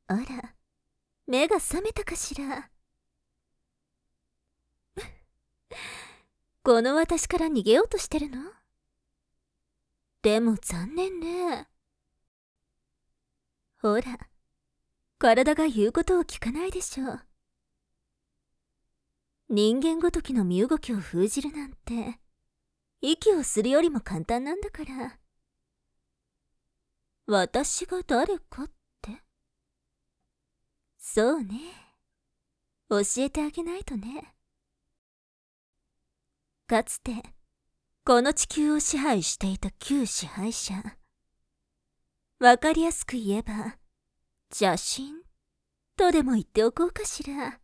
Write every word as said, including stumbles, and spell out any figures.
あら、目が覚めたかしら。この私から逃げようとしてるの？でも残念ね。ほら、体が言うことを聞かないでしょ。人間ごときの身動きを封じるなんて、息をするよりも簡単なんだから。私が誰かって？そうね。教えてあげないとね。かつて、この地球を支配していた旧支配者。わかりやすく言えば、邪神とでも言っておこうかしら。